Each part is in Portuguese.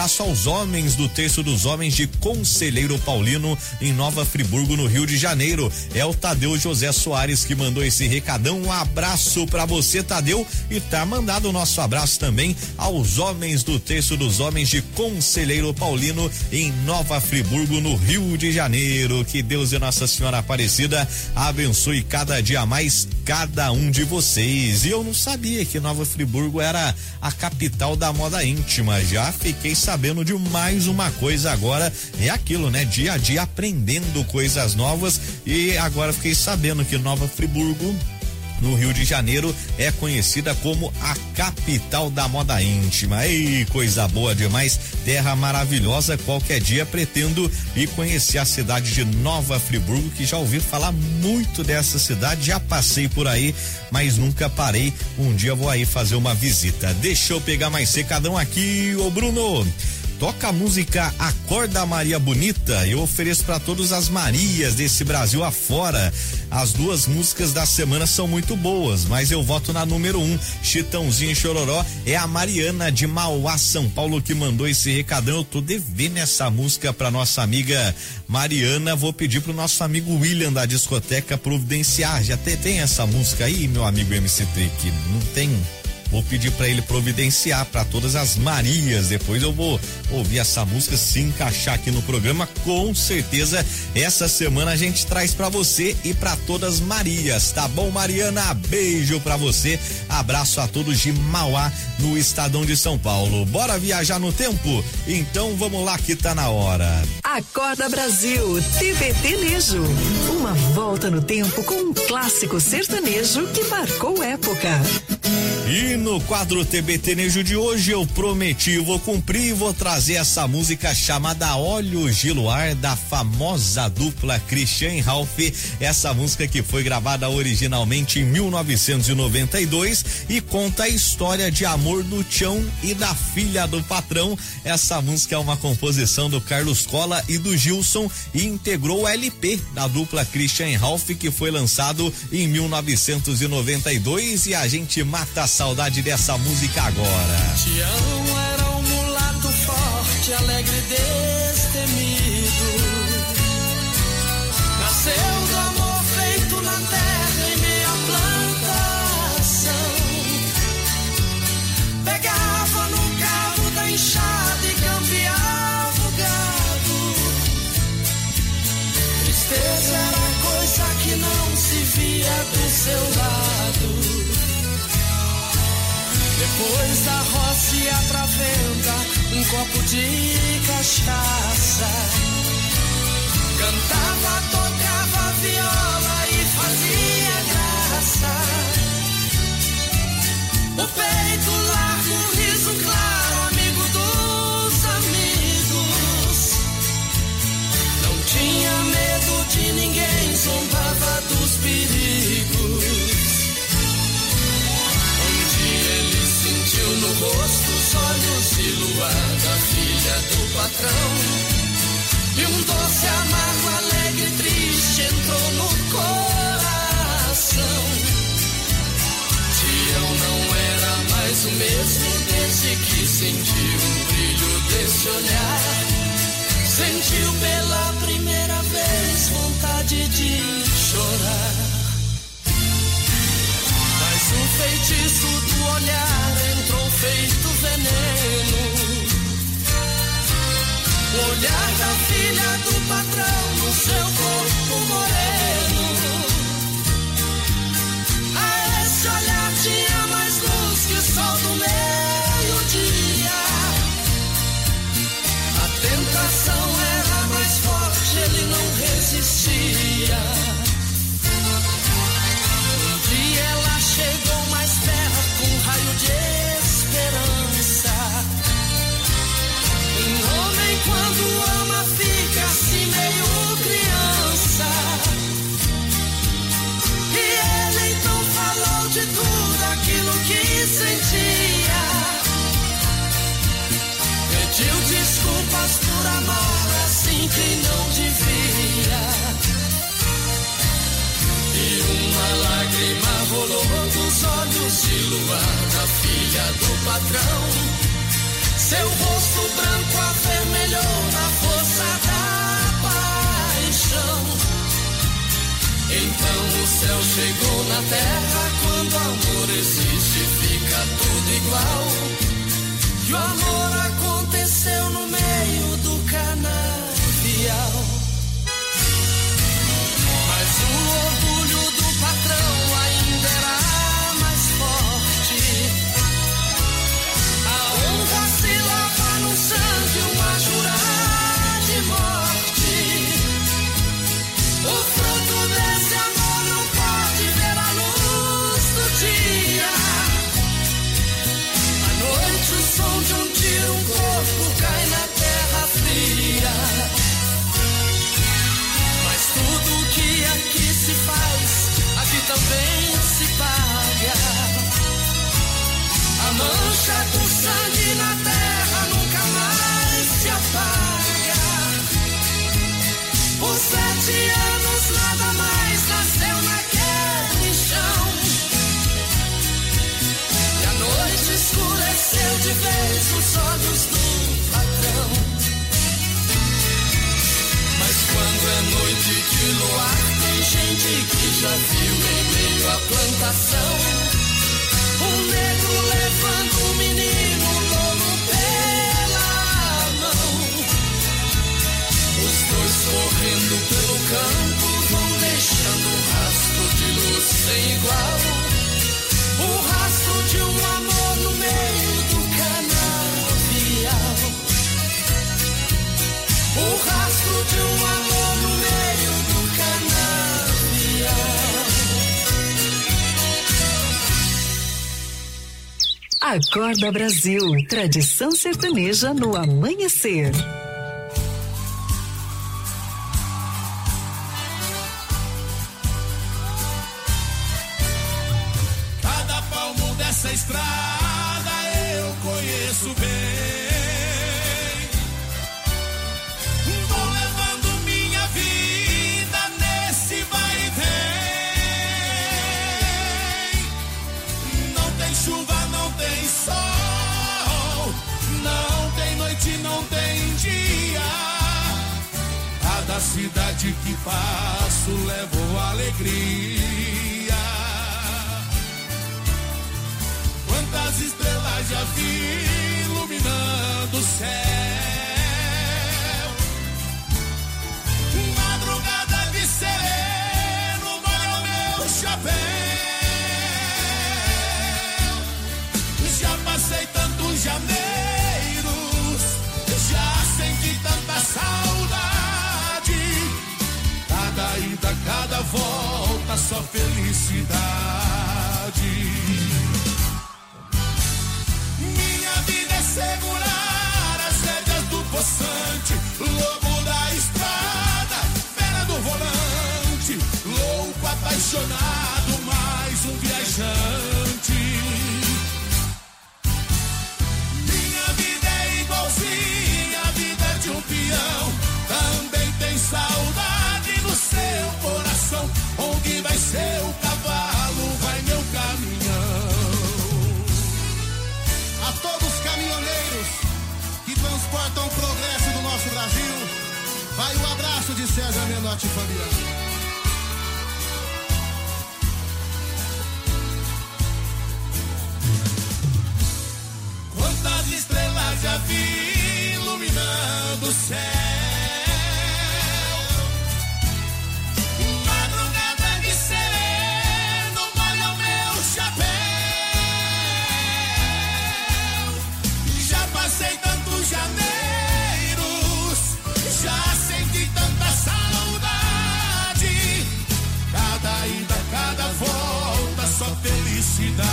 abraço aos homens do Terço dos Homens de Conselheiro Paulino, em Nova Friburgo, no Rio de Janeiro. É o Tadeu José Soares que mandou esse recadão. Um abraço pra você, Tadeu, e tá mandado o nosso abraço também aos homens do Terço dos Homens de Conselheiro Paulino, em Nova Friburgo, no Rio de Janeiro. Que Deus e Nossa Senhora Aparecida abençoe cada dia mais cada um de vocês. E eu não sabia que Nova Friburgo era a capital da moda íntima. Já fiquei sabendo de mais uma coisa agora. É aquilo, né? Dia a dia aprendendo coisas novas, e agora fiquei sabendo que Nova Friburgo, no Rio de Janeiro, é conhecida como a capital da moda íntima. Ei, coisa boa demais, terra maravilhosa. Qualquer dia pretendo ir conhecer a cidade de Nova Friburgo, que já ouvi falar muito dessa cidade, já passei por aí, mas nunca parei. Um dia vou aí fazer uma visita. Deixa eu pegar mais secadão aqui, ô Bruno. Toca a música Acorda Maria Bonita. Eu ofereço para todas as Marias desse Brasil afora. As duas músicas da semana são muito boas, mas eu voto na número 1, Chitãozinho e Chororó. É a Mariana de Mauá, São Paulo, que mandou esse recadão. Eu tô devendo essa música pra nossa amiga Mariana. Vou pedir pro nosso amigo William da discoteca providenciar. Já tem essa música aí, meu amigo MC Trick? Não tem? Vou pedir para ele providenciar para todas as Marias. Depois eu vou ouvir essa música, se encaixar aqui no programa, com certeza essa semana a gente traz para você e para todas Marias, tá bom, Mariana? Beijo para você, abraço a todos de Mauá, no estadão de São Paulo. Bora viajar no tempo? Então vamos lá que tá na hora. Acorda Brasil, TBT Nejo. Uma volta no tempo com um clássico sertanejo que marcou época. E no quadro TBT Nejo de hoje eu prometi, vou cumprir, vou trazer essa música chamada Olhos de Luar, da famosa dupla Christian e Ralph. Essa música que foi gravada originalmente em 1992 e conta a história de amor do Tião e da filha do patrão. Essa música é uma composição do Carlos Cola e do Gilson e integrou o LP da dupla Christian e Ralph, que foi lançado em 1992, e a gente mata a saudade dessa música agora. Tião era um mulato forte, alegre e destemido. Nasceu do amor feito na terra em meia plantação. Pegava no cabo da enxada e cambiava o gado. Tristeza era coisa que não se via do seu lado. Depois da roça ia pra venda um copo de cachaça. Cantava, tocava viola e fazia graça. O peito largo, o riso claro, amigo dos amigos. Não tinha medo de ninguém, zombava dos perigos. No rosto os olhos de luar da filha do patrão, e um doce amargo, alegre e triste entrou no coração. Tião não era mais o mesmo desde que sentiu um brilho desse olhar. Sentiu pela primeira vez vontade de chorar. Mas o feitiço do olhar entrou feito veneno. O olhar da filha do patrão no seu corpo moreno. A esse olhar tinha mais luz que o sol do meio-dia. A tentação era mais forte, ele não resistia. Ela chegou mais perto com um raio de esperança. Um homem quando ama fica assim meio criança. E ele então falou de tudo aquilo que sentia. Pediu desculpas por amar assim quem não devia. E uma lágrima rolou dos olhos de luar da filha do patrão. Seu rosto branco na terra, quando o amor existe, fica tudo igual. E o amor aconteceu no meio do canavial. Mas o orgulho do patrão ainda era mais forte. A honra se lava no sangue, uma jurar de morte. O fruto desse amor não pode ver a luz do dia. À noite o som de um tiro, um corpo cai na terra fria. Mas tudo que aqui se faz, aqui também se paga. A mancha do sangue na terra nunca mais se apaga. Por 7 anos nada mais nasceu naquele chão. E a noite escureceu de vez os olhos do patrão. Mas quando é noite de luar, tem gente que já viu em meio à plantação um negro levando um menino louro pela mão. Os dois correndo pelo campo vão deixando um rastro de luz sem igual. O rastro de um amor no meio do canavial. O rastro de um amor no meio do canavial. Acorda Brasil, tradição sertaneja no amanhecer. Cada palmo dessa estrada eu conheço bem. Vou levando minha vida nesse vai e vem. Não tem chuva, não tem sol, não tem noite, não tem dia. Cada cidade que passo levo alegria. Quantas estrelas já vi iluminando o céu. Madrugada de sereno molha o meu chapéu. Já passei tantos janeiros, já senti tanta saudade. Cada ida, cada volta, só felicidade. Minha vida é segurar as rédeas do poçante, lobo da estrada, fera do volante, louco, apaixonado, mais um viajante. Minha vida é igualzinha a vida de um peão, também tem saudade no seu coração. Onde vai seu cavalo, vai meu caminhão. A todos os caminhoneiros que transportam o progresso do nosso Brasil, vai o abraço de César Menotti e Fabiano. Quantas estrelas já vi iluminando o céu. Madrugada de sereno molha o meu chapéu. Já passei tantos janeiros, já senti tanta saudade. Cada ida, cada volta, só felicidade.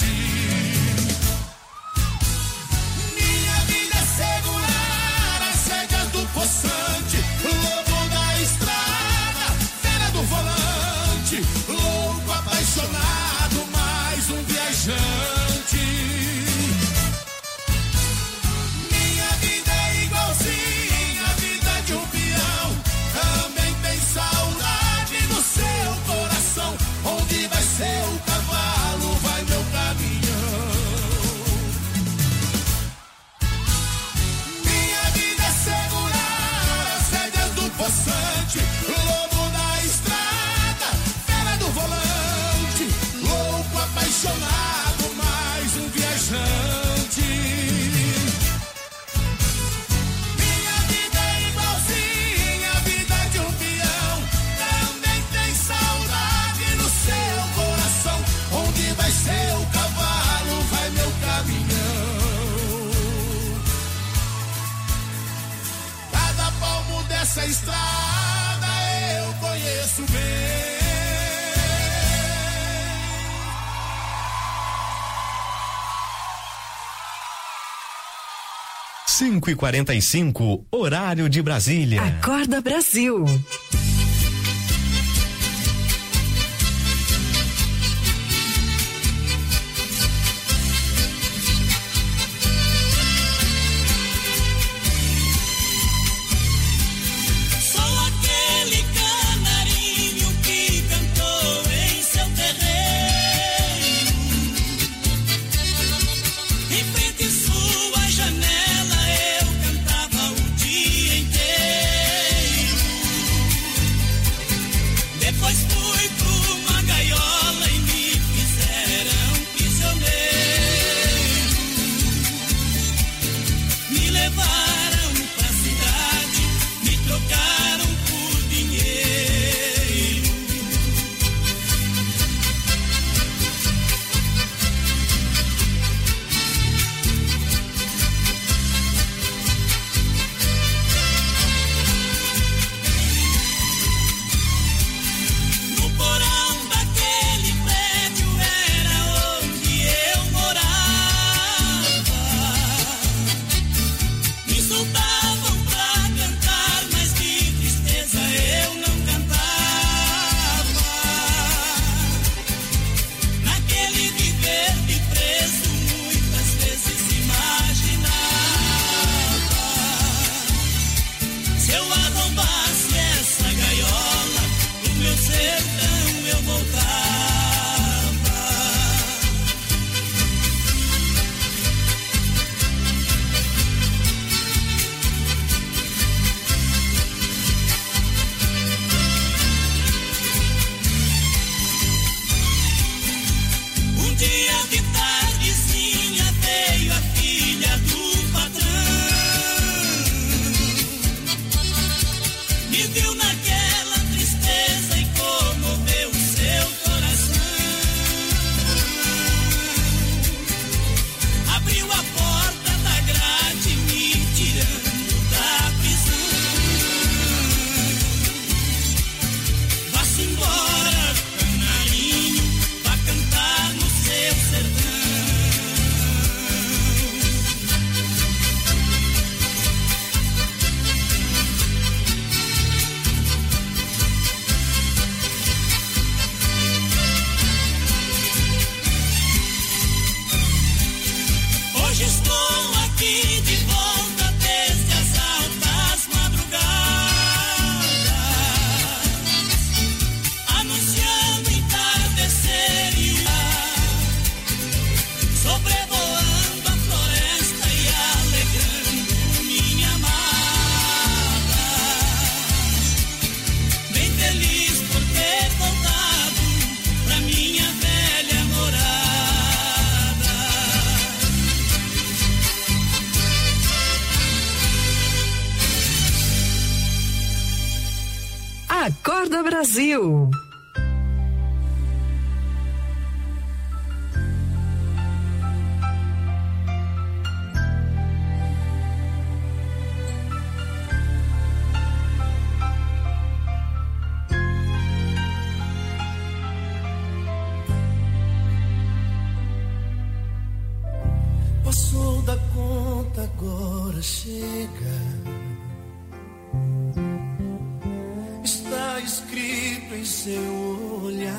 Minha vida é segurar as essa estrada eu conheço bem. 5h45, horário de Brasília. Acorda Brasil. Acorda Brasil. Passou da conta, agora chega. Está escrito em seu olhar.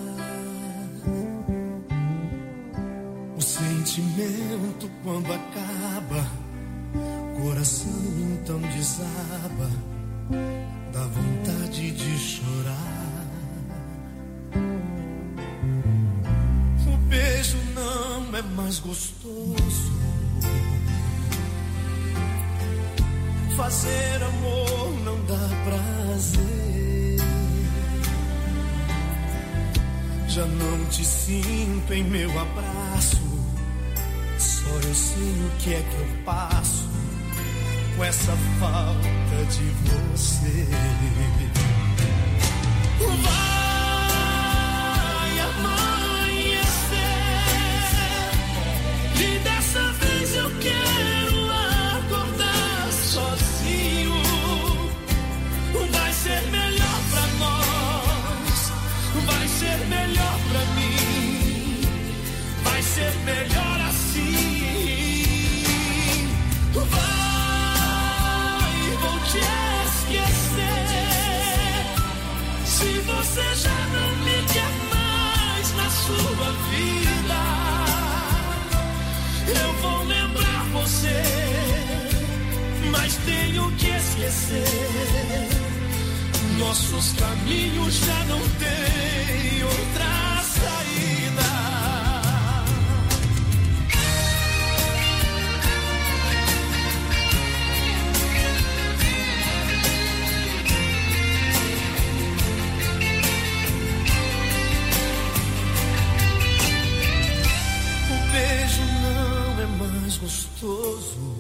O sentimento quando acaba, coração então desaba, dá vontade de chorar. O beijo não é mais gostoso, fazer amor não dá prazer. Já não te sinto em meu abraço, só eu sei o que é que eu passo com essa falta de você. Vai amanhecer e dessa vez eu quero acordar sozinho. mas tenho que esquecer. Nossos caminhos já não têm outra saída. O beijo não é mais gostoso.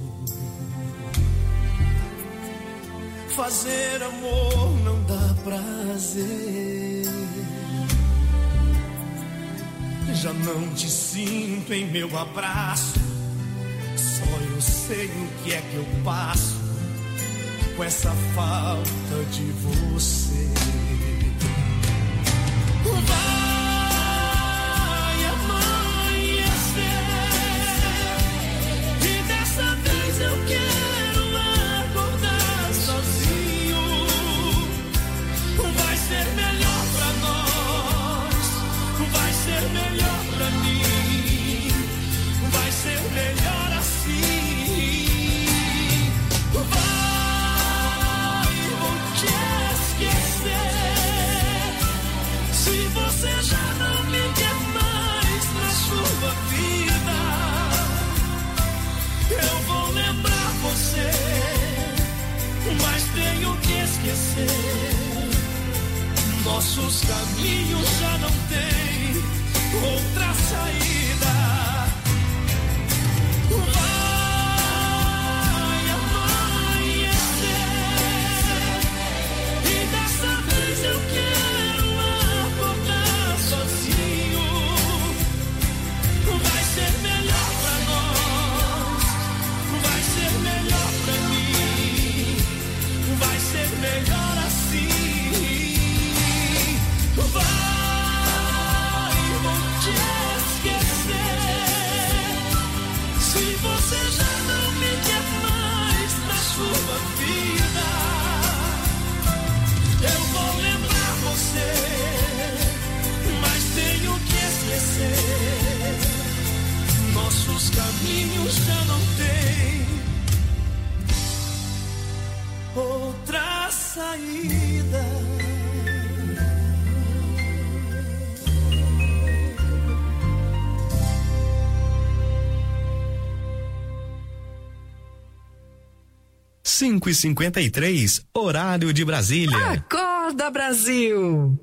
Fazer amor não dá prazer. Já não te sinto em meu abraço. Só eu sei o que é que eu passo com essa falta de você. Vai amanhecer e dessa vez eu quero acordar sozinho. Vai ser melhor pra nós, vai ser melhor pra mim, vai ser melhor assim. Vai, vou te esquecer. Se você já não me quer mais na sua vida, eu vou lembrar você, mas tenho que esquecer. Nossos caminhos já não têm outra saída. Vai amanhecer e dessa vez eu quero acordar sozinho. Vai ser melhor pra nós, vai ser melhor pra mim, vai ser melhor assim. Vai, vou te esquecer. Se você já não me quer mais na sua vida, eu vou lembrar você, mas tenho que esquecer. Nossos caminhos já não têm outra saída. Cinco e 53, horário de Brasília. Acorda, Brasil!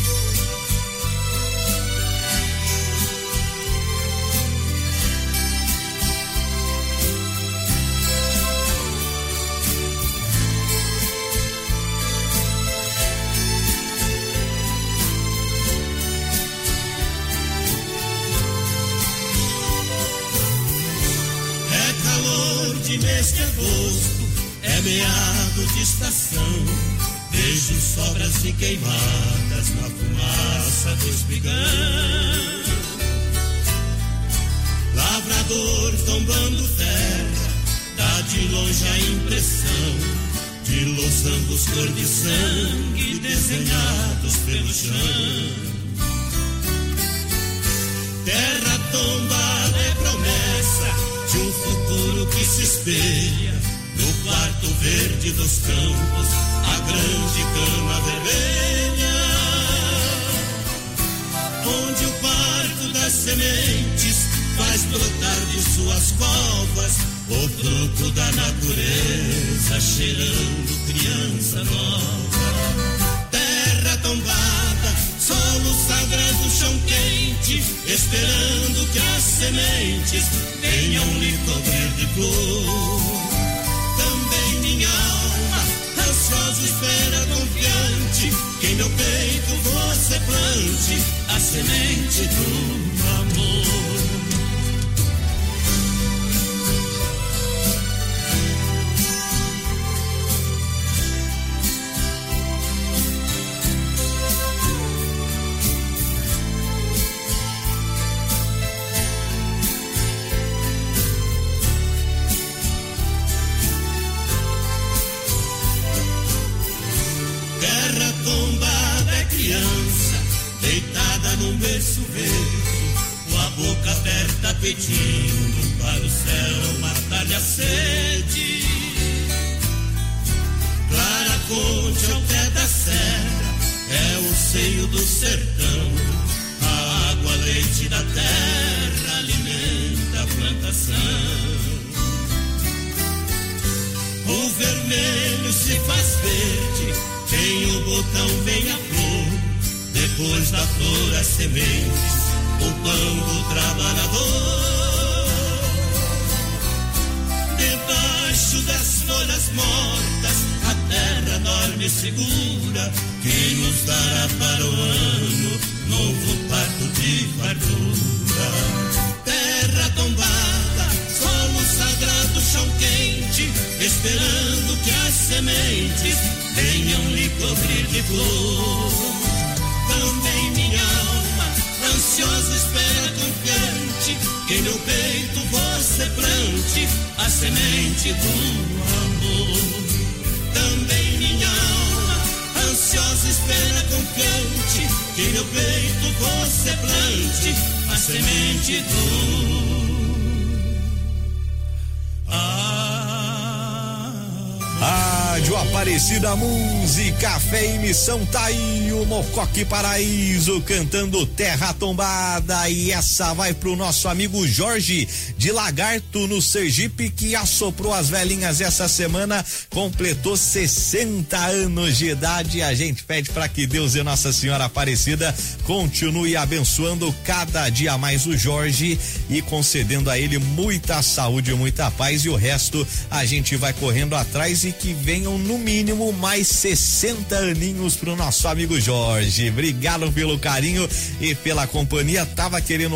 É calor de mês de agosto, é meado de estação. Vejo sobras e queimadas na fumaça do espigão. Lavrador tombando terra, dá de longe a impressão de losangos cor de sangue desenhados pelo chão. Terra tombada é promessa de um futuro que se espelha no quarto verde dos campos, a grande cama vermelha, onde o parto das sementes faz brotar de suas covas o fruto da natureza, cheirando criança nova. Terra tombada, solo sagrado, chão quente, esperando que as sementes venham lhe cobrir de flor. Também minha alma, ansiosa espera confiante, que em meu peito você plante a semente do amor. Num berço verde, com a boca aberta pedindo para o céu matar-lhe a sede. passeio do sertão. A água, leite da terra alimenta a plantação. O vermelho se faz verde, tem o botão, vem a flor. Depois da flor as sementes, o pão do trabalhador. Debaixo das folhas mortas, a terra dorme segura, que nos dará para o ano novo parto de fartura. Terra tombada, solo sagrado, chão quente, esperando que as sementes venham lhe cobrir de flor. Também minha alma, ansiosa espera confiante, que em meu peito você plante a semente do amor. Também minha alma, ansiosa espera confiante, que em meu peito você plante a semente do Rádio Aparecida, música, fé e missão, tá aí o Mocoque Paraíso cantando Terra Tombada, e essa vai pro nosso amigo Jorge de Lagarto, no Sergipe, que assoprou as velhinhas essa semana, completou 60 anos de idade. A gente pede para que Deus e Nossa Senhora Aparecida continue abençoando cada dia mais o Jorge e concedendo a ele muita saúde, muita paz, e o resto a gente vai correndo atrás, e que venham no mínimo mais 60 aninhos pro nosso amigo Jorge. Obrigado pelo carinho e pela companhia. Tava querendo